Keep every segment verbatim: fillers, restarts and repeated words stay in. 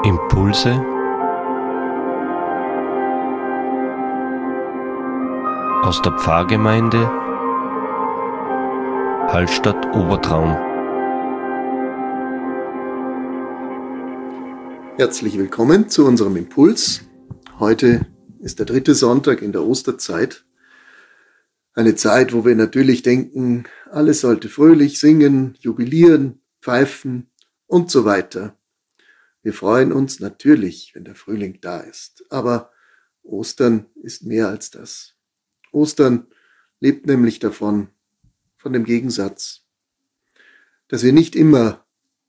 Impulse aus der Pfarrgemeinde Hallstatt Obertraum. Herzlich willkommen zu unserem Impuls. Heute ist der dritte Sonntag in der Osterzeit. Eine Zeit, wo wir natürlich denken, alles sollte fröhlich singen, jubilieren, pfeifen und so weiter. Wir freuen uns natürlich, wenn der Frühling da ist. Aber Ostern ist mehr als das. Ostern lebt nämlich davon, von dem Gegensatz, dass wir nicht immer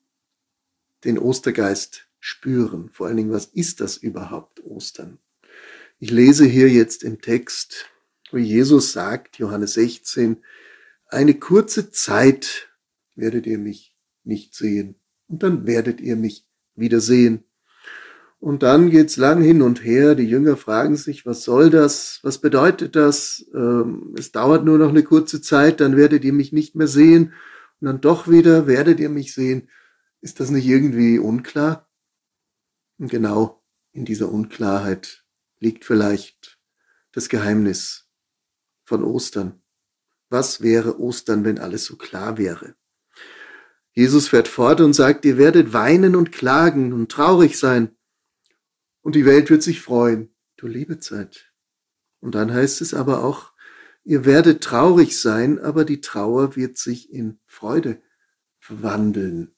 den Ostergeist spüren. Vor allen Dingen, was ist das überhaupt, Ostern? Ich lese hier jetzt im Text, wo Jesus sagt, Johannes sechzehn, eine kurze Zeit werdet ihr mich nicht sehen und dann werdet ihr mich wiedersehen. Und dann geht's lang hin und her. Die Jünger fragen sich, was soll das? Was bedeutet das? Ähm, es dauert nur noch eine kurze Zeit, dann werdet ihr mich nicht mehr sehen. Und dann doch wieder werdet ihr mich sehen. Ist das nicht irgendwie unklar? Und genau in dieser Unklarheit liegt vielleicht das Geheimnis von Ostern. Was wäre Ostern, wenn alles so klar wäre? Jesus fährt fort und sagt, ihr werdet weinen und klagen und traurig sein. Und die Welt wird sich freuen. Du liebe Zeit. Und dann heißt es aber auch, ihr werdet traurig sein, aber die Trauer wird sich in Freude verwandeln.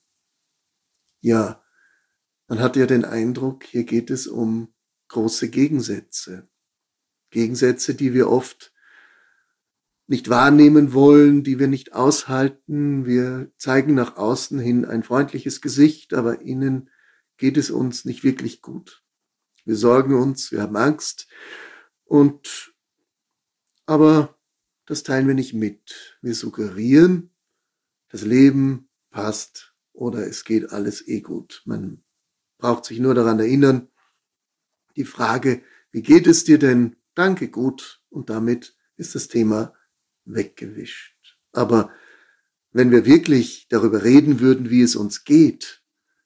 Ja, man hat ja den Eindruck, hier geht es um große Gegensätze. Gegensätze, die wir oft nicht wahrnehmen wollen, die wir nicht aushalten. Wir zeigen nach außen hin ein freundliches Gesicht, aber innen geht es uns nicht wirklich gut. Wir sorgen uns, wir haben Angst und aber das teilen wir nicht mit. Wir suggerieren, das Leben passt oder es geht alles eh gut. Man braucht sich nur daran erinnern, die Frage, wie geht es dir denn? Danke, gut. Und damit ist das Thema weggewischt. Aber wenn wir wirklich darüber reden würden, wie es uns geht,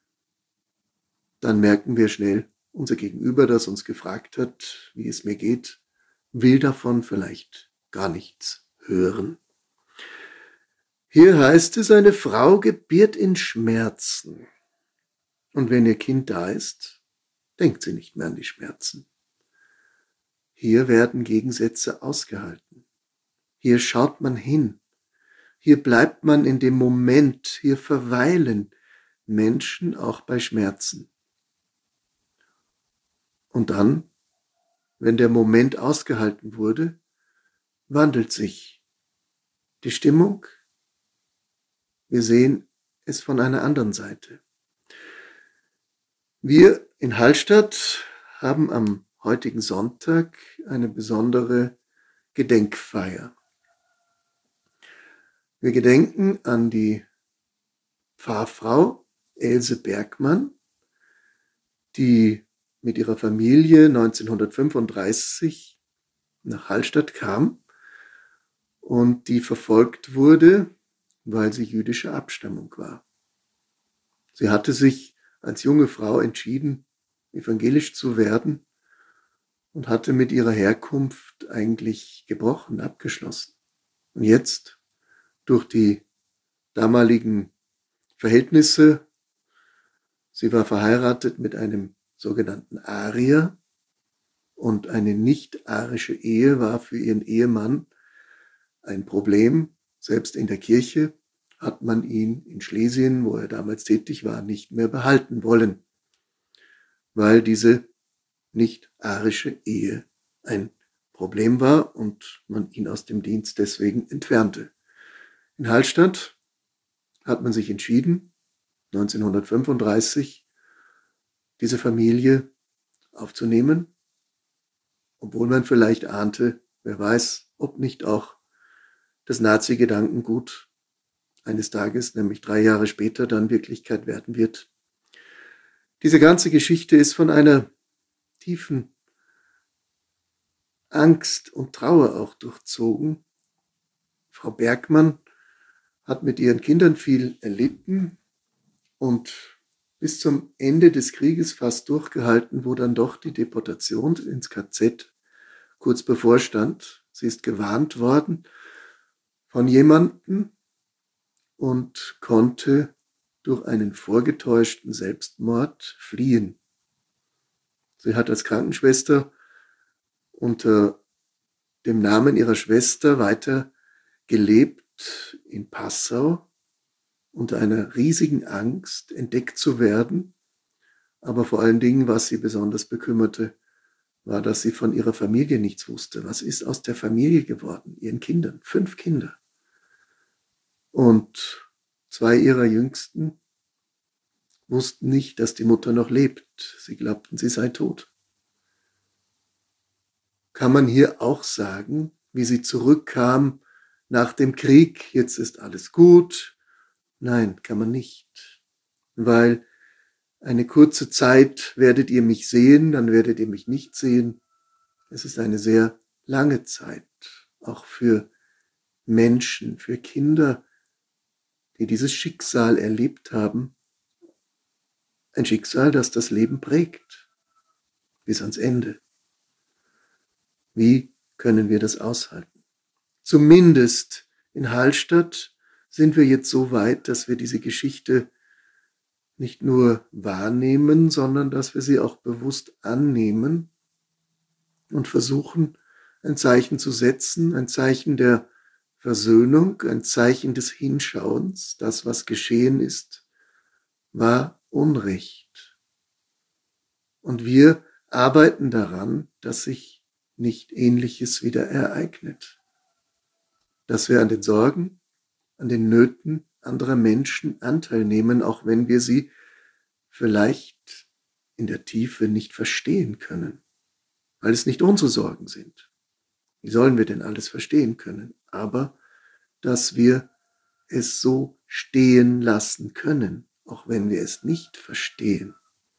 dann merken wir schnell, unser Gegenüber, das uns gefragt hat, wie es mir geht, will davon vielleicht gar nichts hören. Hier heißt es, eine Frau gebiert in Schmerzen. Und wenn ihr Kind da ist, denkt sie nicht mehr an die Schmerzen. Hier werden Gegensätze ausgehalten. Hier schaut man hin. Hier bleibt man in dem Moment. Hier verweilen Menschen auch bei Schmerzen. Und dann, wenn der Moment ausgehalten wurde, wandelt sich die Stimmung. Wir sehen es von einer anderen Seite. Wir in Hallstatt haben am heutigen Sonntag eine besondere Gedenkfeier. Wir gedenken an die Pfarrfrau Else Bergmann, die mit ihrer Familie neunzehnhundertfünfunddreißig nach Hallstatt kam und die verfolgt wurde, weil sie jüdischer Abstammung war. Sie hatte sich als junge Frau entschieden, evangelisch zu werden und hatte mit ihrer Herkunft eigentlich gebrochen, abgeschlossen. Und jetzt, durch die damaligen Verhältnisse, sie war verheiratet mit einem sogenannten Arier und eine nicht-arische Ehe war für ihren Ehemann ein Problem. Selbst in der Kirche hat man ihn in Schlesien, wo er damals tätig war, nicht mehr behalten wollen, weil diese nicht-arische Ehe ein Problem war und man ihn aus dem Dienst deswegen entfernte. In Hallstatt hat man sich entschieden, neunzehnhundertfünfunddreißig diese Familie aufzunehmen, obwohl man vielleicht ahnte, wer weiß, ob nicht auch das Nazi-Gedankengut eines Tages, nämlich drei Jahre später, dann Wirklichkeit werden wird. Diese ganze Geschichte ist von einer tiefen Angst und Trauer auch durchzogen. Frau Bergmann hat mit ihren Kindern viel erlitten und bis zum Ende des Krieges fast durchgehalten, wo dann doch die Deportation ins K Z kurz bevorstand. Sie ist gewarnt worden von jemandem und konnte durch einen vorgetäuschten Selbstmord fliehen. Sie hat als Krankenschwester unter dem Namen ihrer Schwester weiter gelebt in Passau, unter einer riesigen Angst, entdeckt zu werden. Aber vor allen Dingen, was sie besonders bekümmerte, war, dass sie von ihrer Familie nichts wusste. Was ist aus der Familie geworden? Ihren Kindern, fünf Kinder. Und zwei ihrer Jüngsten wussten nicht, dass die Mutter noch lebt. Sie glaubten, sie sei tot. Kann man hier auch sagen, wie sie zurückkam nach dem Krieg, jetzt ist alles gut? Nein, kann man nicht, weil eine kurze Zeit werdet ihr mich sehen, dann werdet ihr mich nicht sehen. Es ist eine sehr lange Zeit, auch für Menschen, für Kinder, die dieses Schicksal erlebt haben. Ein Schicksal, das das Leben prägt, bis ans Ende. Wie können wir das aushalten? Zumindest in Hallstatt sind wir jetzt so weit, dass wir diese Geschichte nicht nur wahrnehmen, sondern dass wir sie auch bewusst annehmen und versuchen, ein Zeichen zu setzen, ein Zeichen der Versöhnung, ein Zeichen des Hinschauens. Das, was geschehen ist, war Unrecht. Und wir arbeiten daran, dass sich nicht Ähnliches wieder ereignet. Dass wir an den Sorgen, an den Nöten anderer Menschen Anteil nehmen, auch wenn wir sie vielleicht in der Tiefe nicht verstehen können, weil es nicht unsere Sorgen sind. Wie sollen wir denn alles verstehen können? Aber dass wir es so stehen lassen können, auch wenn wir es nicht verstehen.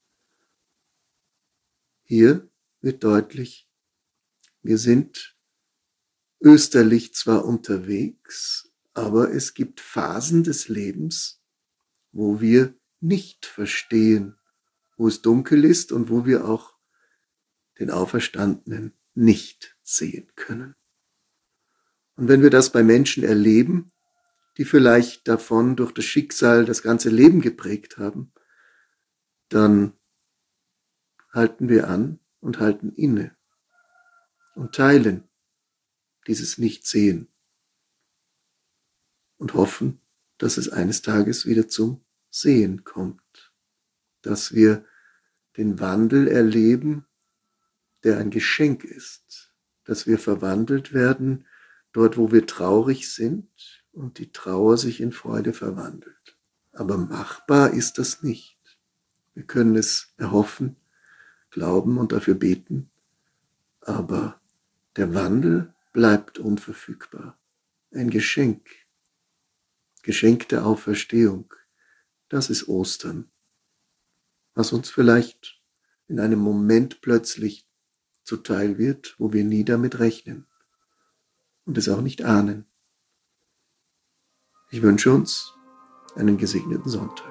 Hier wird deutlich, wir sind österlich zwar unterwegs, aber es gibt Phasen des Lebens, wo wir nicht verstehen, wo es dunkel ist und wo wir auch den Auferstandenen nicht sehen können. Und wenn wir das bei Menschen erleben, die vielleicht davon durch das Schicksal das ganze Leben geprägt haben, dann halten wir an und halten inne und teilen dieses Nichtsehen und hoffen, dass es eines Tages wieder zum Sehen kommt, dass wir den Wandel erleben, der ein Geschenk ist, dass wir verwandelt werden dort, wo wir traurig sind und die Trauer sich in Freude verwandelt. Aber machbar ist das nicht. Wir können es erhoffen, glauben und dafür beten, aber der Wandel bleibt unverfügbar. Ein Geschenk, Geschenk der Auferstehung, das ist Ostern, was uns vielleicht in einem Moment plötzlich zuteil wird, wo wir nie damit rechnen und es auch nicht ahnen. Ich wünsche uns einen gesegneten Sonntag.